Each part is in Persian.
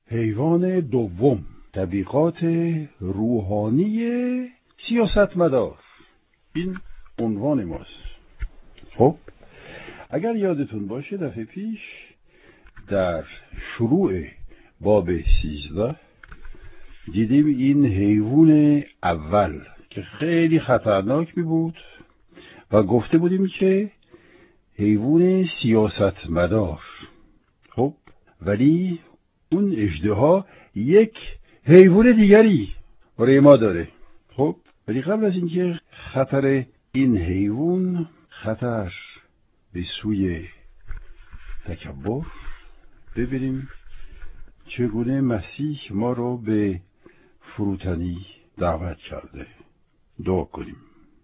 حیوان دوم، تبلیغات روحانی سیاستمدار. این عنوان ماست. خب اگر یادتون باشه دفعه پیش در شروع باب 13 دیدیم این حیوان اول که خیلی خطرناک می بود و گفته بودیم که حیوان سیاستمدار. خب ولی اون اژدها یک حیوان دیگری برای ما داره. خب ولی قبل از اینکه خطر این حیوان، خطر به سوی تکبر، ببینیم چگونه مسیح ما رو به فروتنی دعوت کرده. دعا کنیم.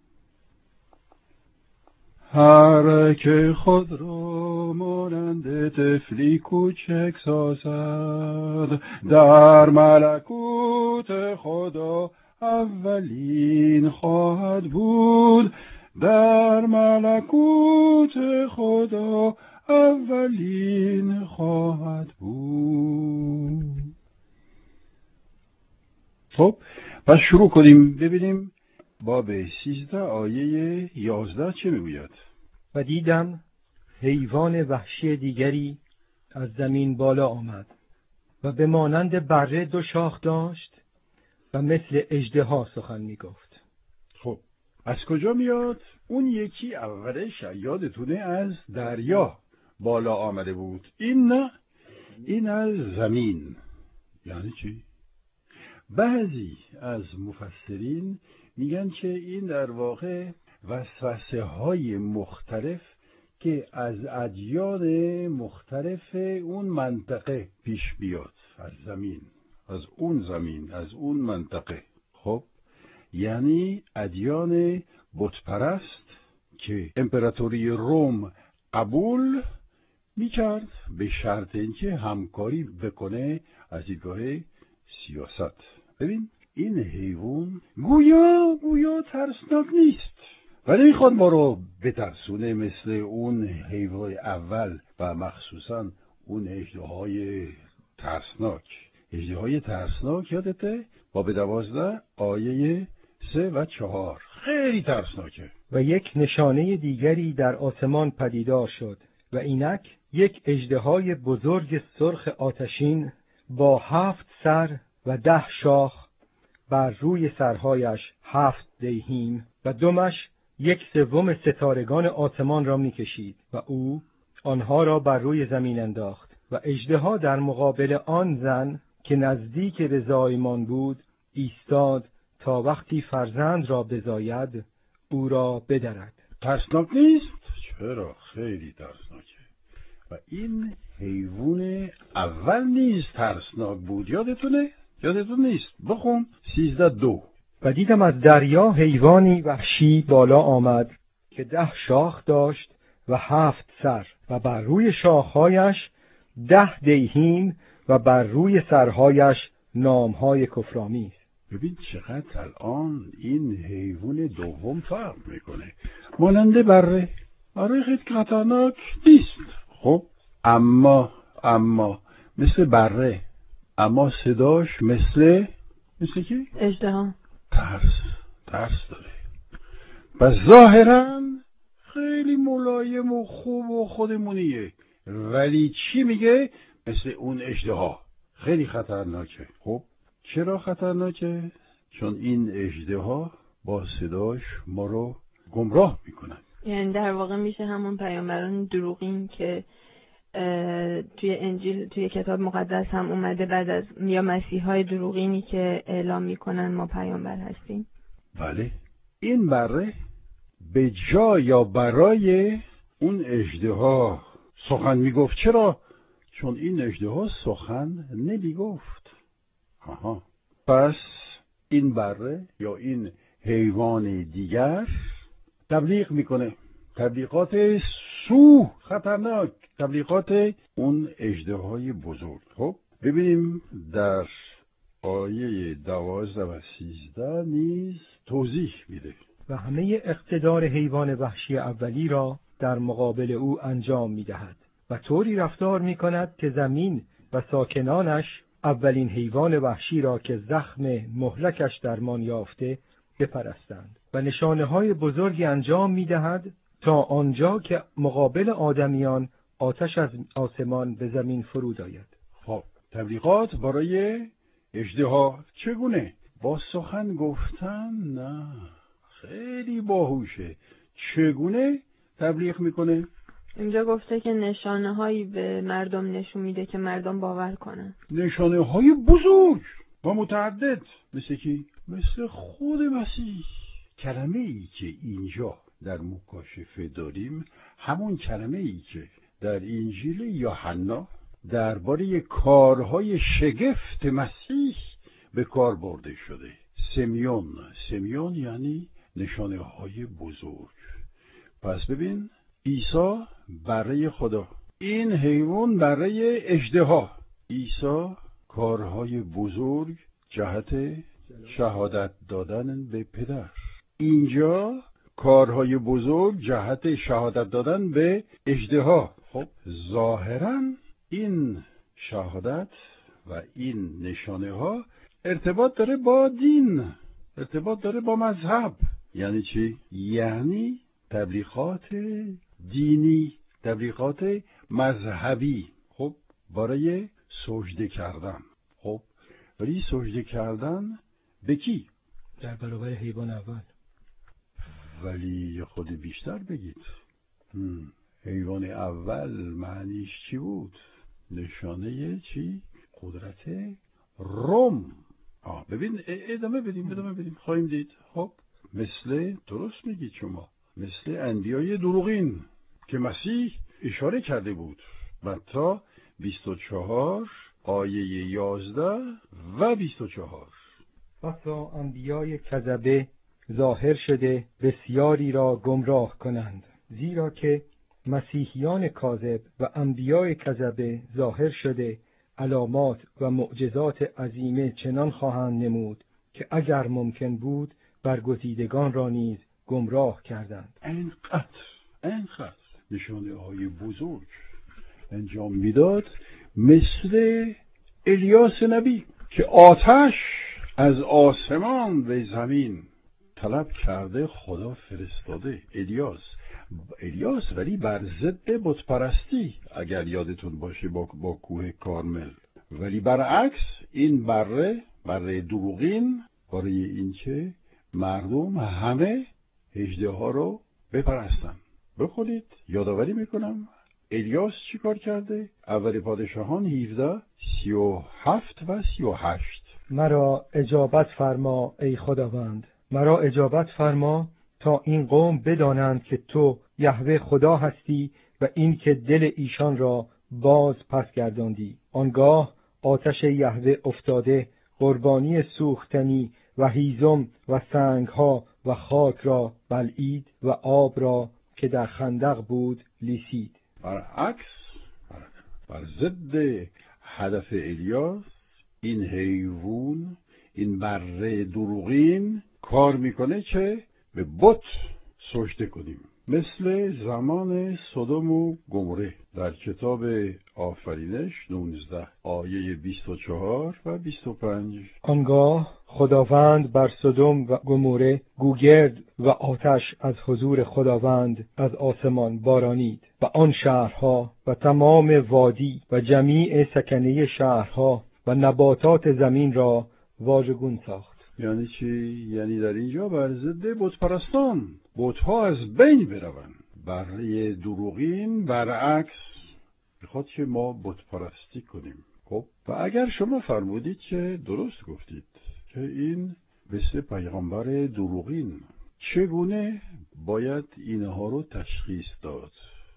هر که خود را مانند طفلی کوچک سازد، در ملکوت خدا اولین خواهد بود. در ملکوت خدا اولین خواهد بود. خب پس شروع کنیم ببینیم باب 13 آیه 11 چه میگوید؟ و دیدم حیوان وحشی دیگری از زمین بالا آمد و به مانند بره 2 شاخ داشت و مثل اژدها سخن میگفت. خب از کجا میاد؟ اون یکی اولش یادتونه از دریا بالا آمده بود. این نه، این از زمین. یعنی چی؟ بعضی از مفسرین میگن که این در واقع وسوسه های مختلف که از ادیان مختلف اون منطقه پیش بیاد، از زمین، از اون زمین، از اون منطقه. خب یعنی ادیان بتپرست که امپراتوری روم قبول میکرد به شرط اینکه همکاری بکنه از دیدگاه سیاست. ببین این حیوان گویا ترسناک نیست، ولی میخواد ما رو بترسونه مثل اون حیوان اول و مخصوصا اون اژدهای ترسناک. اژدهای ترسناک یادته؟ باب 12 آیه 3 و 4 خیلی ترسناکه. و یک نشانه دیگری در آسمان پدیدار شد و اینک یک اژدهای بزرگ سرخ آتشین با 7 سر و 10 شاخ، بر روی سرهایش 7 دیهیم و دمش 1/3 ستارگان آسمان را می‌کشید و او آنها را بر روی زمین انداخت. و اژدها در مقابل آن زن که نزدیک به زایمان بود ایستاد تا وقتی فرزند را بزاید او را بدرد. ترسناک نیست؟ چرا خیلی ترسناکه. و این حیوان اول نیز ترسناک بود. یادتون نیست؟ بخون 13:2. و دیدم از دریا حیوانی وحشی بالا آمد که 10 شاخ داشت و 7 سر و بر روی شاخهایش 10 دیهیم و بر روی سرهایش نامهای کفرآمیز. ببین چقدر الان این حیوان دوم فرق میکنه. مانند بره. آره خیلی خطرناک نیست. خب اما مثل بره، اما صداش مثل کی؟ اژدها. ترس داره. و ظاهرا خیلی ملایم و خوب و خودمونیه، ولی چی میگه؟ مثل اون اژدها خیلی خطرناکه. خب چرا خطرناکه؟ چون این اژدها با صداش ما رو گمراه میکنن. یعنی در واقع میشه همون پیامبران دروغین که توی انجیل، توی کتاب مقدس هم اومده، بعد از یا مسیحای دروغینی که اعلام میکنن ما پیامبر هستیم. بله، این بره به جا یا برای اون اژدها سخن میگفت. چرا؟ چون این اژدها سخن نمیگفت. پس این بره یا این حیوان دیگر تبلیغ میکنه، تبلیغات خطرناک، تبلیغات اون اژدهای بزرگ. خب ببینیم در آیه 12 و 13 نیز توضیح میده. و همه اقتدار حیوان وحشی اولی را در مقابل او انجام میدهد و طوری رفتار میکند که زمین و ساکنانش اولین حیوان وحشی را که زخم مهلکش درمان یافته بپرستند و نشانه‌های بزرگی انجام می‌دهد تا آنجا که مقابل آدمیان آتش از آسمان به زمین فرود آید. خب تبلیغات برای اژدها چگونه؟ با سخن گفتن؟ نه، خیلی باهوشه. چگونه تبلیغ میکنه؟ اینجا گفته که نشانه هایی به مردم نشون میده که مردم باور کنن. نشانه های بزرگ و متعدد. مثل کی؟ مثل خود مسیح. کلمه ای که اینجا در مکاشفه داریم همون کلمه ای که در انجیل یوحنا درباره کارهای شگفت مسیح به کار برده شده. سمیون یعنی نشانه های بزرگ. پس ببین، عیسی برای خدا، این حیوان برای اژدها. عیسی کارهای بزرگ جهت شهادت دادن به پدر. اینجا کارهای بزرگ جهت شهادت دادن به اژدها. خب ظاهراً این شهادت و این نشانه ها ارتباط داره با دین، ارتباط داره با مذهب. یعنی چی؟ یعنی تبلیغات دینی، تبلیغات مذهبی. خب برای سجده کردن. خب ولی سجده کردن به کی؟ در برابر حیوان اول. ولی خود بیشتر بگید. حیوان اول معنیش چی بود؟ نشانه چی؟ قدرت روم. ببین ادامه بدیم خواهیم دید. خب مثل، درست میگید شما، مثل انبیای دروغین که مسیح اشاره کرده بود. متی 24 آیه 11 و 24. بسا انبیای کذبه ظاهر شده بسیاری را گمراه کنند، زیرا که مسیحیان کاذب و انبیای کذبه ظاهر شده علامات و معجزات عظیمه چنان خواهند نمود که اگر ممکن بود برگزیدگان را نیز گمراه کردند. اینقدر نشانه های بزرگ انجام میداد، مثل الیاس نبی که آتش از آسمان به زمین طلب کرده، خدا فرستاده. الیاس ولی بر ضد بت پرستی، اگر یادتون باشه، با کوه کارمل. ولی برعکس این بره دروغین برای اینکه مردم همه اژدها رو بپرستن. بخونید، یادآوری میکنم الیاس چی کار کرده؟ اول پادشاهان 17 37 و 38. مرا اجابت فرما ای خداوند، مرا اجابت فرما تا این قوم بدانند که تو یهوه خدا هستی و این که دل ایشان را باز پس گرداندی. آنگاه آتش یهوه افتاده، قربانی سوختنی و هیزم و سنگها و خاک را بلعید و آب را که در خندق بود لیسید. برعکس، بر ضد هدف الیاس، این حیوان، این بره دروغین کار میکنه که به بت سجده کنیم، مثل زمان سدوم و گموره در کتاب آفرینش 19 آیه 24 و 25. آنگاه خداوند بر سدوم و گموره گوگرد و آتش از حضور خداوند از آسمان بارانید و آن شهرها و تمام وادی و جمیع سکنه شهرها و نباتات زمین را واژگون ساخت. یعنی چی؟ یعنی در اینجا بر ضد بت پرستان، بت‌ها از بین بروند. برای دروغین برعکس میخواد که ما بت پرستی کنیم. خب و اگر شما فرمودید که درست گفتید که این مثل پیغمبر دروغین، چگونه باید اینها رو تشخیص داد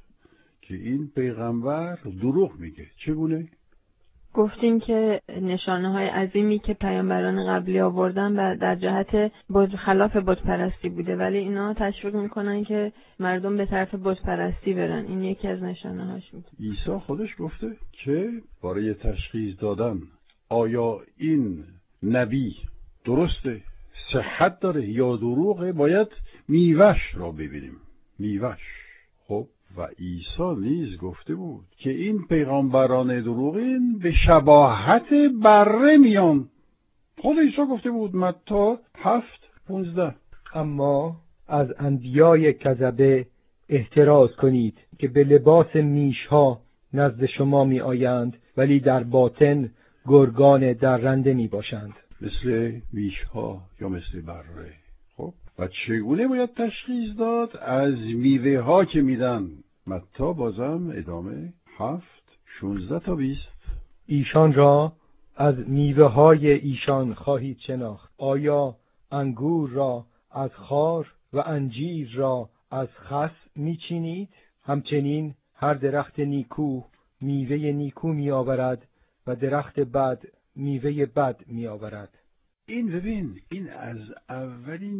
که این پیغمبر دروغ میگه؟ چگونه؟ گفتیم که نشانه های عظیمی که پیامبران قبلی آوردن و در جهت خلاف بت پرستی بوده، ولی اینا تشویق میکنن که مردم به طرف بت پرستی برن. این یکی از نشانه هاش بود. عیسی خودش گفته که برای تشخیص دادن آیا این نبی درسته، صحت داره یا دروغه، باید میوه‌ش را ببینیم. میوه‌ش. خب و عیسی نیز گفته بود که این پیغمبران دروغین به شباهت بره میان. خود عیسی گفته بود، متی 7:15. اما از انبیای کذبه احتراز کنید که به لباس میشها نزد شما می آیند ولی در باطن گرگان درنده می باشند. مثل میشها یا مثل بره. خب و چگونه باید تشخیص داد؟ از میوه ها که میدن. متی بازم ادامه 7:16-20. ایشان را از میوه های ایشان خواهید شناخت. آیا انگور را از خار و انجیر را از خس میچینید؟ همچنین هر درخت نیکو میوه نیکو میآورد و درخت بد میوه بد میآورد. این ببین، این از اولین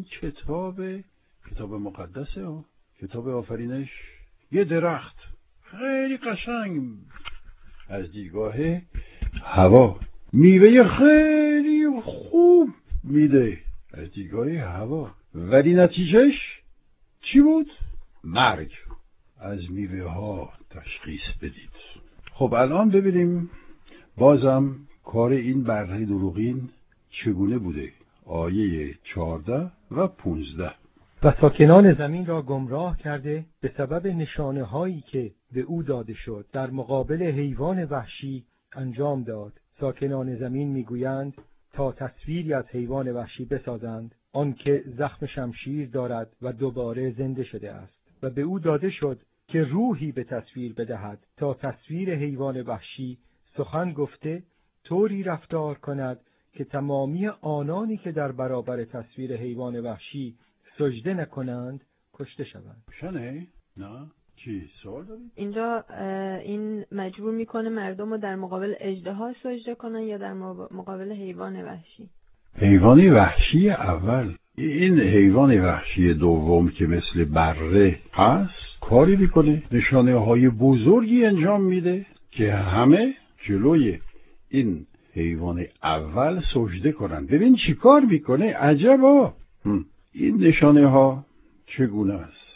کتاب مقدسه ها، کتاب آفرینش. یه درخت خیلی قشنگ از دیدگاه هوا، میوه خیلی خوب میده از دیدگاه هوا، ولی نتیجهش چی بود؟ مرگ. از میوه ها تشخیص بدید. خب الان ببینیم بازم کار این بره دروغین چگونه بوده. آیه 14 و 15. و ساکنان زمین را گمراه کرده به سبب نشانه هایی که به او داده شد در مقابل حیوان وحشی انجام داد. ساکنان زمین میگویند تا تصویری از حیوان وحشی بسازند، آنکه زخم شمشیر دارد و دوباره زنده شده است. و به او داده شد که روحی به تصویر بدهد تا تصویر حیوان وحشی سخن گفته طوری رفتار کند که تمامی آنانی که در برابر تصویر حیوان وحشی سجده نکنند کشته شوند. شنه؟ نه؟ چی؟ سوال دارید؟ اینجا این مجبور میکنه مردم رو در مقابل اژدها سجده کنن یا در مقابل حیوان وحشی؟ حیوان وحشی اول. این حیوان وحشی دوم که مثل بره هست کاری میکنه، نشانه های بزرگی انجام میده که همه جلوی این حیوان اول سجده کنن. ببین چی کار میکنه، عجبا. این نشانه ها چگونه است؟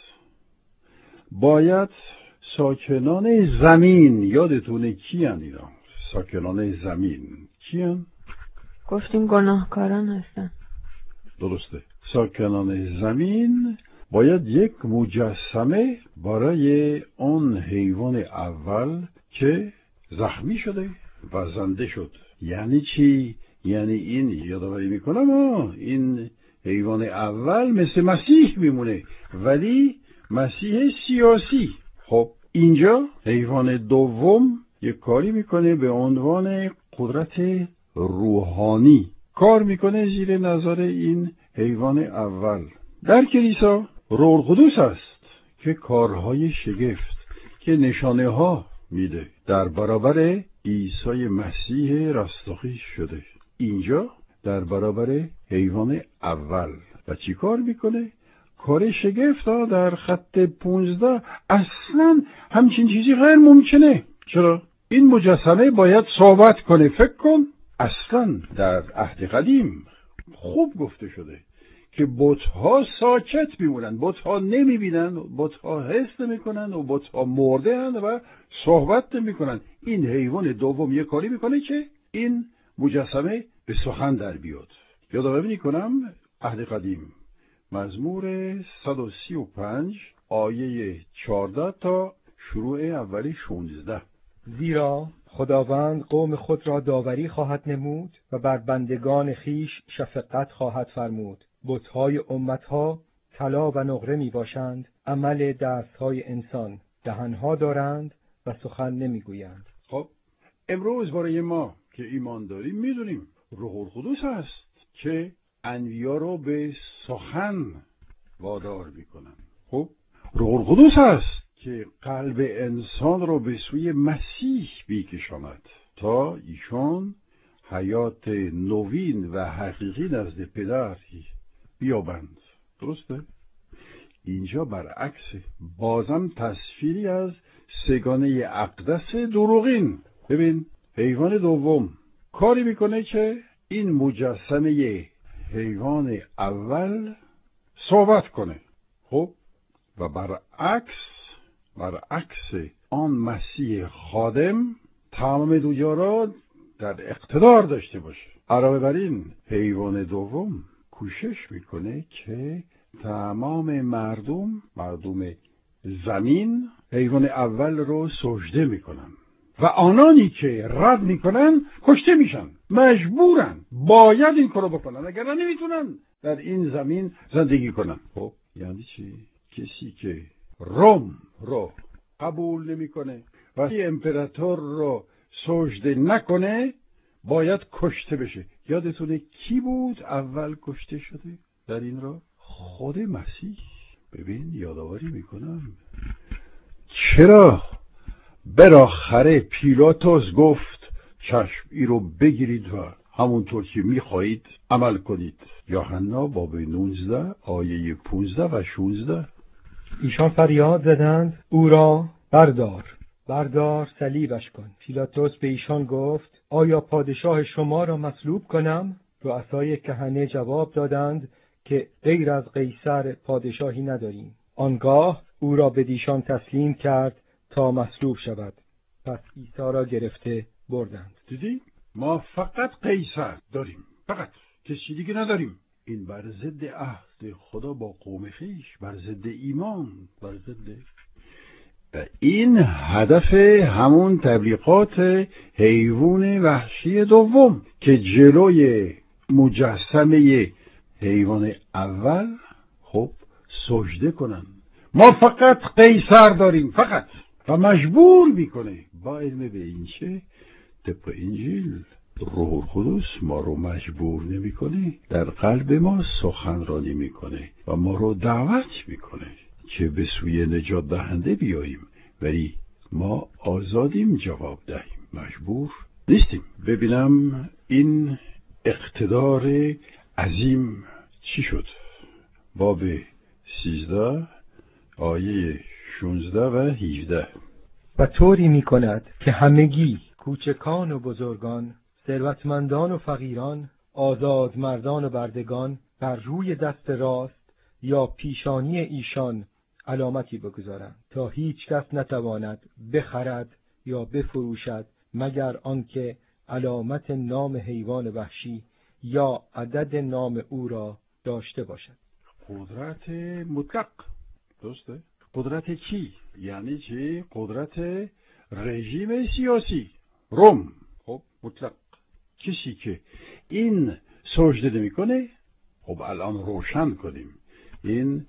باید ساکنان زمین، یادتونه کیان اینا؟ ساکنان زمین کیان؟ گفتیم گناهکاران هستن. درسته. ساکنان زمین باید یک مجسمه برای آن حیوان اول که زخمی شده و زنده شد. یعنی چی؟ یعنی این یادآوری میکنم این حیوان اول مثل مسیح میمونه، ولی مسیح سیاسی. خب اینجا حیوان دوم یک کاری میکنه به عنوان قدرت روحانی، کار میکنه زیر نظر این حیوان اول. در کلیسا روح القدس است که کارهای شگفت که نشانه ها میده در برابر عیسی مسیح رستاخیز شده. اینجا در برابر حیوان اول و چی کار میکنه؟ کار شگفت ها در خط 15. اصلا همچین چیزی غیر ممکنه. چرا؟ این مجسمه باید صحبت کنه. فکر کن، اصلا در عهد قدیم خوب گفته شده که بت‌ها ساکت میمونن، بت‌ها نمیبینن، بت‌ها حس نمیکنن و بت‌ها مرده اند و صحبت نمیکنن. این حیوان دوم یه کاری میکنه که این مجسمه به سخن در بیاد. یادآوری میکنم عهد قدیم مزمور 135 آیه 14 تا شروع اولی 16. زیرا خداوند قوم خود را داوری خواهد نمود و بر بندگان خیش شفقت خواهد فرمود. بت‌های امتها طلا و نقره می باشند، عمل دست‌های انسان. دهن‌ها دارند و سخن نمی‌گویند. خب امروز برای ما که ایمان داریم میدونیم روح القدس هست که انبیا رو به سخن وادار میکنن. خب روح القدس هست که قلب انسان رو به سوی مسیح میکشاند تا ایشان حیات نوین و حقیقی نزد پدر بیابند. درسته؟ اینجا برعکس، بازم تصویری از سگانه اقدس دروغین. ببین حیوان دوم کاری میکنه که این مجسمه حیوان اول صحبت کنه. خب و برعکس برعکس آن مسیح خادم تمام دنیا را در اقتدار داشته باشه. علاوه بر این حیوان دوم کوشش میکنه که تمام مردم زمین حیوان اول رو سجده میکنن و آنانی که رد میکنن کشته میشن، مجبورن باید این کارو بکنن، اگر نمیتونن در این زمین زندگی کنن. خب یعنی چی؟ کسی که روم رو قبول نمیکنه و امپراتور رو سجده نکنه باید کشته بشه. یادتونه کی بود اول کشته شده در این راه؟ خود مسیح. ببین یادآوری میکنم چرا بالاخره پیلاطس گفت چشم ای رو بگیرید و همونطور که میخواهید عمل کنید. یوحنا باب 19 آیه 15 و 16. ایشان فریاد زدند او را بردار صلیبش کن. پیلاطس به ایشان گفت آیا پادشاه شما را مصلوب کنم؟ رؤسای کهنه جواب دادند که غیر از قیصر پادشاهی نداریم. آنگاه او را به ایشان تسلیم کرد تا مصلوب شود. پس عیسی را گرفته بردند. دیدی؟ ما فقط قیصر داریم، فقط کسی دیگه نداریم. این بر ضد عهد خدا با قوم خویش، بر ضد ایمان، بر ضد. و این هدف همون تبلیغات حیوان وحشی دوم که جلوی مجسمه حیوان اول خب سجده کنن. ما فقط قیصر داریم، فقط. و مجبور میکنه با علم به این چه طبق انجیل روح القدس ما رو مجبور نمیکنه، در قلب ما سخنرانی میکنه و ما رو دعوت میکنه که به سوی نجات دهنده بیاییم، ولی ما آزادیم جواب دهیم، مجبور نیستیم. ببینم این اقتدار عظیم چی شد. باب 13 آیه 16 و 17. و طوری می کند که همگی کوچکان و بزرگان، ثروتمندان و فقیران، آزاد مردان و بردگان بر روی دست راست یا پیشانی ایشان علامتی بگذارند تا هیچ کس نتواند بخرد یا بفروشد مگر آنکه علامت نام حیوان وحشی یا عدد نام او را داشته باشد. قدرت مطلق، درسته؟ قدرت کی؟ یعنی چی؟ قدرت رژیم سیاسی روم. خب مطلق. کسی که این سجده نمی‌کنه، خب الان روشن کنیم، این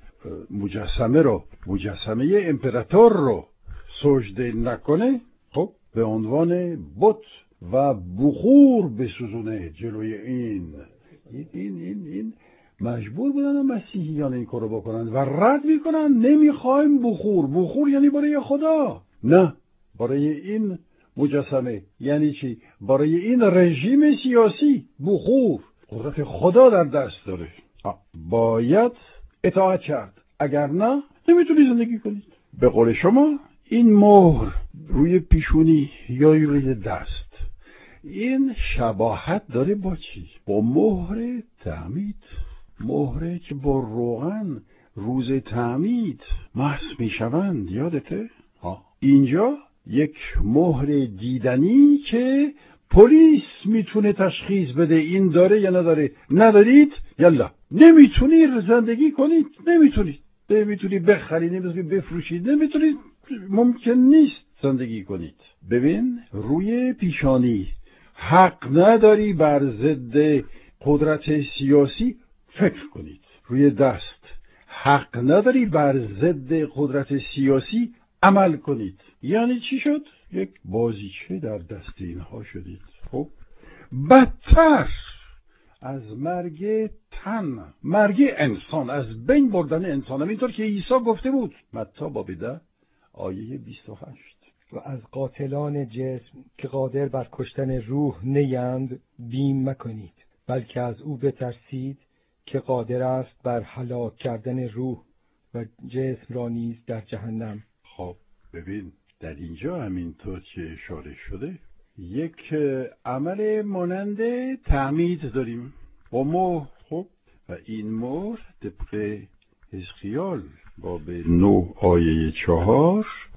مجسمه امپراتور رو سجده نکنه، خب به عنوان بت و بخور بسوزونه جلوی این مجبور بودن مسیحیان این کارو بکنن و رد میکنن. نمیخوایم بخور یعنی برای خدا، نه برای این مجسمه. یعنی چی؟ برای این رژیم سیاسی بخور. قدرت خدا در دست داره، باید اطاعت کرد، اگر نه نمیتونی زندگی کنید. به قول شما این مهر روی پیشونی یا روی دست، این شباهت داره با چی؟ با مهر تعمید. مهره که با روغن روز تعمید محض میشوند. یادته؟ اینجا یک مهر دیدنی که پلیس میتونه تشخیص بده این داره یا نداره. ندارید یلا، نمیتونی زندگی کنید، نمیتونی بخرید، نمیتونی بفروشید، نمیتونید، ممکن نیست زندگی کنید. ببین روی پیشانی حق نداری بر ضد قدرت سیاسی فکر کنید. روی دست حق نداری بر ضد قدرت سیاسی عمل کنید. یعنی چی شد؟ یک بازیچه در دست اینها شدید. خب بدتر از مرگ انسان، از بین بردن انسان، همینطور که عیسی گفته بود متی باب 10 آیه 28. و از قاتلان جسم که قادر بر کشتن روح نیند بیم مکنید، بلکه از او بترسید که قادر است بر هلاک کردن روح و جسم را نیز در جهنم. خب ببین در اینجا همینطور که اشاره شده یک عمل مانند تعمید داریم با مهر. خب و این مهر طبق حزقیال باب 9 آیه 4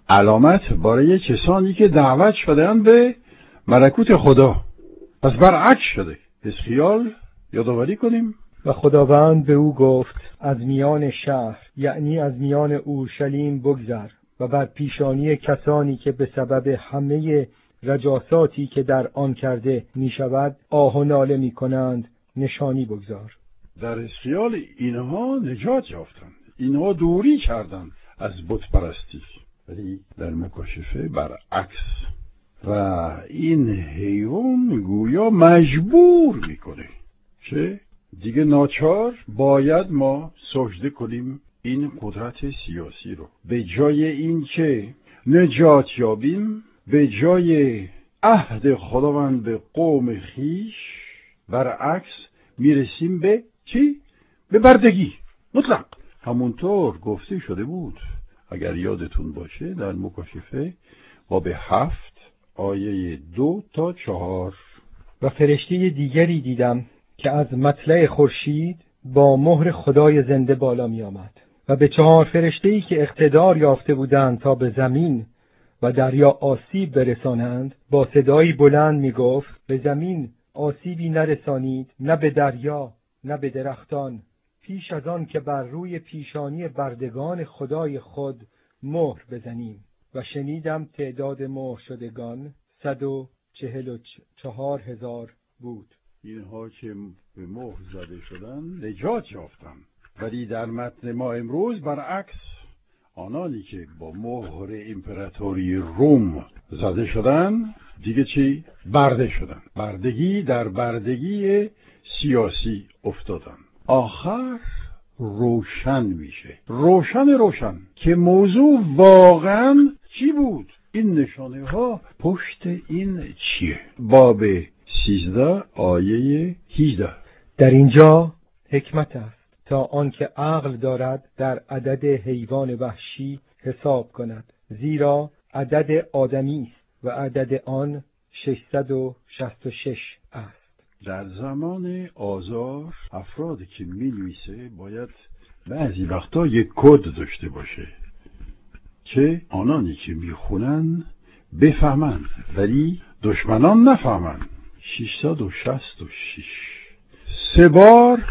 علامت برای کسانی که دعوت شدن به ملکوت خدا. پس برعکس شده. حزقیال یادآوری کنیم. و خداوند به او گفت از میان شهر، یعنی از میان اورشلیم بگذر و بر پیشانی کسانی که به سبب همه رجاساتی که در آن کرده می شود آه و ناله می کنند نشانی بگذار. در حزقیال اینها نجات یافتند، اینها دوری کردند از بت پرستی، ولی در مکاشفه برعکس. و این حیوان گویا مجبور میکنه که دیگه ناچار باید ما سجده کنیم این قدرت سیاسی رو. به جای این که نجات یابیم، به جای عهد خداوند به قوم خیش، برعکس میرسیم به چی؟ به بردگی مطلق. همونطور گفته شده بود اگر یادتون باشه در مکاشفه باب 7 آیه 2 تا 4. و فرشته دیگری دیدم که از مطلع خورشید با مهر خدای زنده بالا می آمد و به 4 فرشته‌ای که اقتدار یافته بودند تا به زمین و دریا آسیب برسانند با صدایی بلند می گفت به زمین آسیبی نرسانید، نه به دریا نه به درختان، پیش از آن که بر روی پیشانی بردگان خدای خود مهر بزنیم. و شنیدم تعداد مهر شدگان 144,000 بود. اینها که به مهر زده شدن نجات یافتن، ولی در متن ما امروز برعکس، آنانی که با مهر امپراتوری روم زده شدن دیگه چی؟ برده شدن. بردگی در بردگی سیاسی افتادن. آخر روشن میشه، روشن که موضوع واقعا چی بود؟ این نشانه ها پشت این چیه؟ باب 13 آیه 18. در اینجا حکمت است تا آنکه عقل دارد در عدد حیوان وحشی حساب کند، زیرا عدد آدمی است و عدد آن 666 است. در زمان آزار افرادی که می‌نویسه باید بعضی وقتا یک کد داشته باشه که آنانی که میخونن بفهمن ولی دشمنان نفهمن. 666 3 بار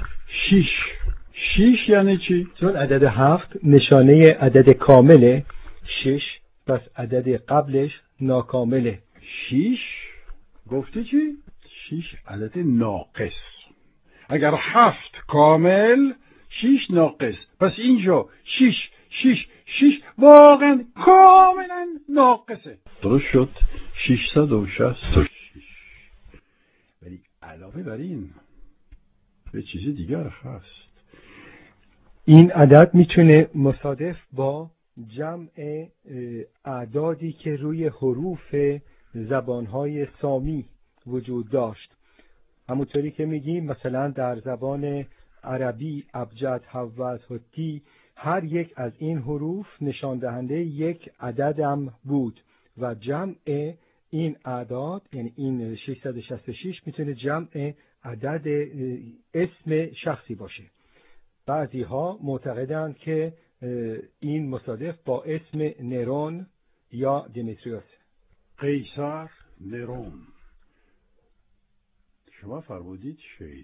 6 یعنی چی؟ چون عدد 7 نشانه عدد کامله، 6 پس عدد قبلش ناکامله. 6 گفته چی؟ 6 عدد ناقص. اگر 7 کامل 6 ناقص، پس اینجا 6 واقعا کاملا ناقصه. درست شد 666. ولی علاوه بر این به چیز دیگر هست. این عدد میتونه مصادف با جمع اعدادی که روی حروف زبانهای سامی وجود داشت. همونطوری که میگیم مثلا در زبان عربی ابجد، حوز، هتی، هر یک از این حروف نشان دهنده یک عددم بود و جمع این اعداد یعنی این 666 میتونه جمع عدد اسم شخصی باشه. بعضی ها معتقدند که این مصادف با اسم نرون یا دیمیتریوس. قیصر، نرون. شما فرمودید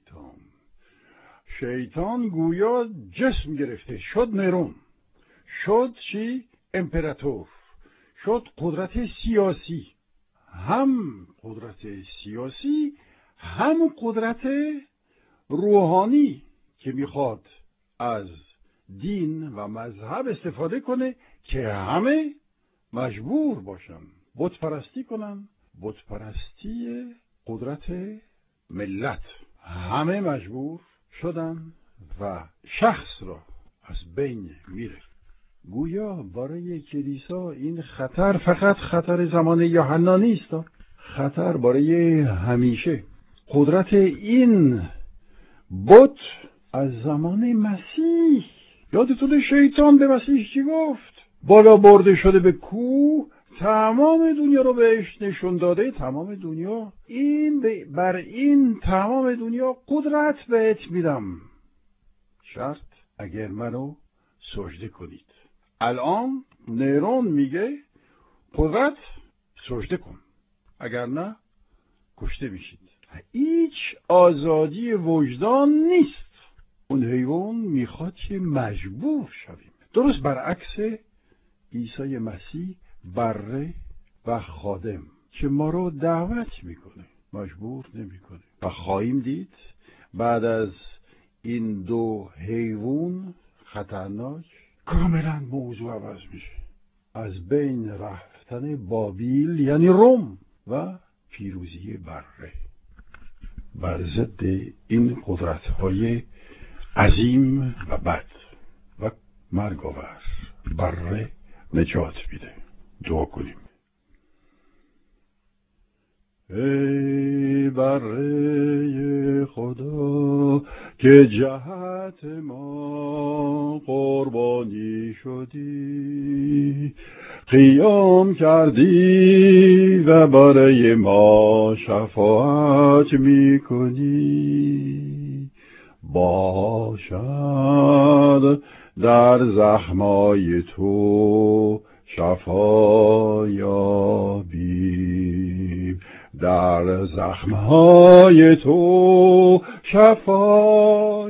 شیطان گویا جسم گرفته شد نرون، شد چی؟ امپراتور، شد قدرت سیاسی، هم قدرت سیاسی هم قدرت روحانی که میخواد از دین و مذهب استفاده کنه که همه مجبور باشن بت پرستی کنن. بت پرستی قدرت ملت، همه مجبور شدن و شخص را از بین میره. گویا برای کلیسا این خطر فقط خطر زمان یوحنا نیست، خطر برای همیشه. قدرت این بت از زمان مسیح. یادتونه شیطان به مسیح چی گفت؟ بالا برده شده به کوه، تمام دنیا رو بهش نشون داده. تمام دنیا بر این تمام دنیا قدرت بهت میدم، شرط اگر منو سجده کنید. الان نیرون میگه قدرت سجده کن، اگر نه کشته میشید. هیچ آزادی وجدان نیست. اون حیوان میخواد که مجبور شویم. درست برعکس عیسی مسیح بره و خادم که ما رو دعوت میکنه، مجبور نمیکنه. و خواهیم دید بعد از این دو حیوان خطرناک کاملا موضوع عوض میشه. از بین رفتن بابیل یعنی روم و پیروزی بره بر ضد این قدرت‌های عظیم و بد و مرگاور. بره نجات میده. دعا کنیم. ای بره خدا که جهت ما قربانی شدی، قیام کردی و برای ما شفاعت میکنی. باشد در زخمای تو شفا یابیم، در زخمهای تو شفا